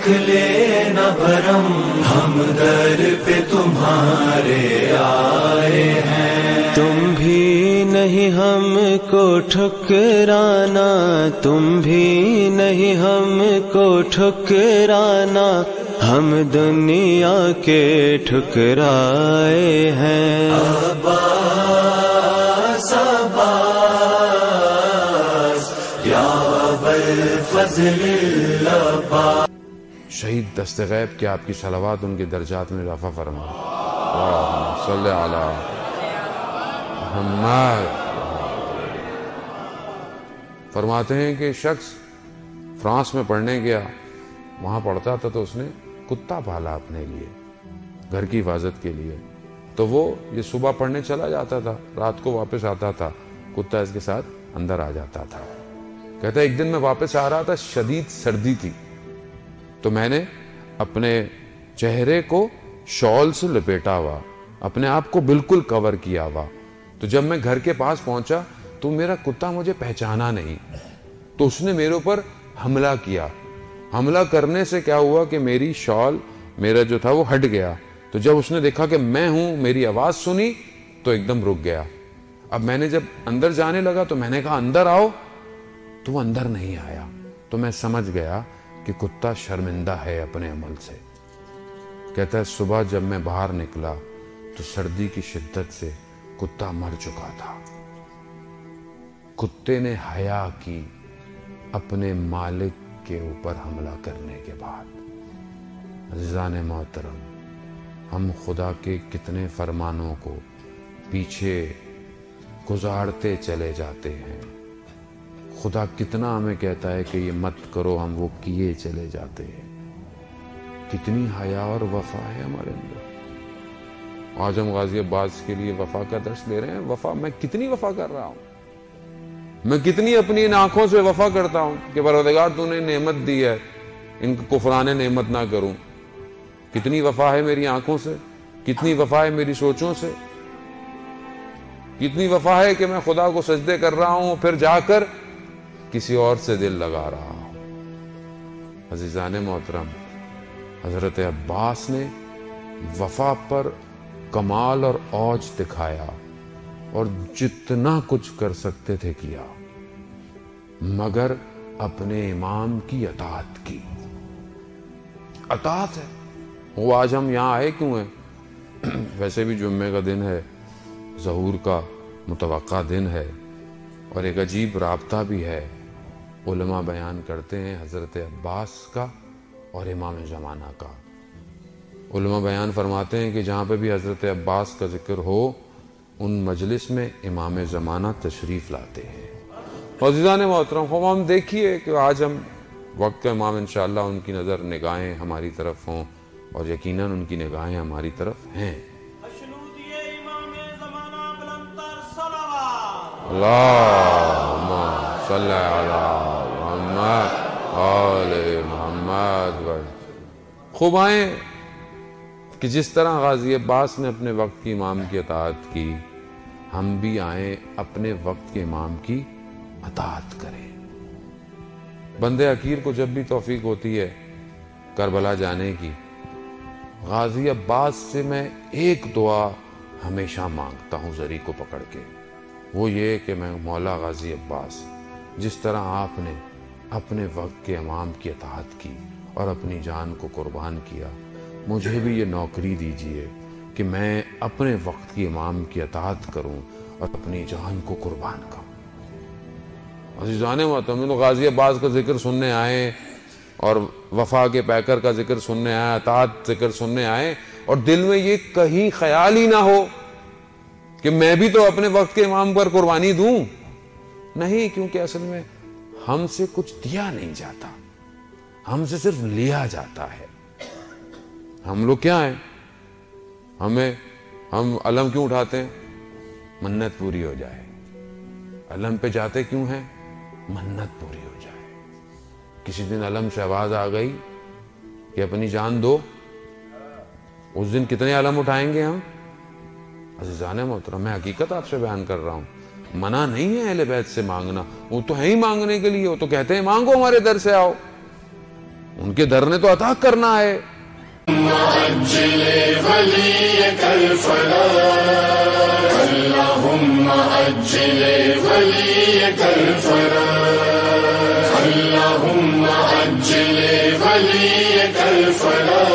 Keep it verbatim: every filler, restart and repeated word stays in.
رکھ لینا بھرم، ہم در پہ تمہارے آئے ہیں. تم بھی نہیں ہم کو ٹھکرانا، تم بھی نہیں ہم کو ٹھکرانا، ہم دنیا کے ٹھکرائے ہیں. عباس عباس یا ابوالفضل العباس. شہید دست غیب کہ آپ کی صلوات ان کے درجات میں اضافہ فرما. اللہم صلی علی محمد. فرماتے ہیں کہ شخص فرانس میں پڑھنے گیا، وہاں پڑھتا تھا تو اس نے کتا پالا اپنے لیے گھر کی حفاظت کے لیے. تو وہ یہ صبح پڑھنے چلا جاتا تھا، رات کو واپس آتا تھا، کتا اس کے ساتھ اندر آ جاتا تھا. کہتا ہے ایک دن میں واپس آ رہا تھا، شدید سردی تھی، تو میں نے اپنے چہرے کو شال سے لپیٹا ہوا، اپنے آپ کو بالکل کور کیا ہوا. تو جب میں گھر کے پاس پہنچا تو میرا کتا مجھے پہچانا نہیں، تو اس نے میرے اوپر حملہ کیا. حملہ کرنے سے کیا ہوا کہ میری شال میرا جو تھا وہ ہٹ گیا. تو جب اس نے دیکھا کہ میں ہوں، میری آواز سنی تو ایک دم رک گیا. اب میں نے جب اندر جانے لگا تو میں نے کہا اندر آؤ، تو وہ اندر نہیں آیا. تو میں سمجھ گیا کہ کتا شرمندہ ہے اپنے عمل سے. کہتا ہے صبح جب میں باہر نکلا تو سردی کی شدت سے کتا مر چکا تھا. کتے نے حیا کی اپنے مالک کے اوپر حملہ کرنے کے بعد. عزیزان محترم، ہم خدا کے کتنے فرمانوں کو پیچھے گزارتے چلے جاتے ہیں. خدا کتنا ہمیں کہتا ہے کہ یہ مت کرو، ہم وہ کیے چلے جاتے ہیں. کتنی حیا اور وفا ہے ہمارے اندر. آج ہم غازی عباس کے لیے وفا کا درس دے رہے ہیں. وفا، میں کتنی وفا کر رہا ہوں، میں کتنی اپنی ان آنکھوں سے وفا کرتا ہوں کہ پروردگار تو نے نعمت دی ہے، ان کو کفران نعمت نہ کروں. کتنی وفا ہے میری آنکھوں سے، کتنی وفا ہے میری سوچوں سے، کتنی وفا ہے کہ میں خدا کو سجدے کر رہا ہوں پھر جا کر کسی اور سے دل لگا رہا ہوں. عزیزان محترم، حضرت عباس نے وفا پر کمال اور اوج دکھایا اور جتنا کچھ کر سکتے تھے کیا، مگر اپنے امام کی اطاعت کی. اطاعت ہے وہ. آج ہم یہاں آئے کیوں ہیں؟ ویسے بھی جمعے کا دن ہے، ظہور کا متوقع دن ہے، اور ایک عجیب رابطہ بھی ہے. علماء بیان کرتے ہیں حضرت عباس کا اور امام زمانہ کا. علماء بیان فرماتے ہیں کہ جہاں پہ بھی حضرت عباس کا ذکر ہو، ان مجلس میں امام زمانہ تشریف لاتے ہیں. عزیزان محترم، ہم دیکھیے کہ آج ہم وقت کا امام انشاءاللہ ان کی نظر نگاہیں ہماری طرف ہوں، اور یقیناً ان کی نگاہیں ہماری طرف ہیں. اللہم صلی علی محمد آل محمد. خوب آئیں کہ جس طرح غازی عباس نے اپنے وقت کی امام کی اطاعت کی، ہم بھی آئیں اپنے وقت کے امام کی اطاعت کریں. بندے حقیر کو جب بھی توفیق ہوتی ہے کربلا جانے کی، غازی عباس سے میں ایک دعا ہمیشہ مانگتا ہوں زری کو پکڑ کے. وہ یہ کہ میں مولا غازی عباس، جس طرح آپ نے اپنے وقت کے امام کی اطاعت کی اور اپنی جان کو قربان کیا، مجھے بھی یہ نوکری دیجیے کہ میں اپنے وقت کی امام کی اطاعت کروں اور اپنی جان کو قربان کروں. عزیزان محترم، ہم غازی عباس کا ذکر سننے آئے اور وفا کے پیکر کا ذکر سننے آئے، اطاعت ذکر سننے آئے، اور دل میں یہ کہیں خیال ہی نہ ہو کہ میں بھی تو اپنے وقت کے امام پر قربانی دوں. نہیں، کیونکہ اصل میں ہم سے کچھ دیا نہیں جاتا، ہم سے صرف لیا جاتا ہے. ہم لوگ کیا ہیں؟ ہمیں ہم علم کیوں اٹھاتے ہیں؟ منت پوری ہو جائے. علم پہ جاتے کیوں ہیں؟ منت پوری ہو جائے. کسی دن علم سے آواز آ گئی کہ اپنی جان دو، اس دن کتنے علم اٹھائیں گے ہم؟ عزیزان محترم، میں حقیقت آپ سے بیان کر رہا ہوں. منع نہیں ہے اہل بیت سے مانگنا، وہ تو ہے ہی مانگنے کے لیے، وہ تو کہتے ہیں مانگو ہمارے در سے آؤ. ان کے در نے تو عطا کرنا ہے. عجل وليك الفلاح اللهم عجل وليك الفلاح اللهم عجل وليك الفلاح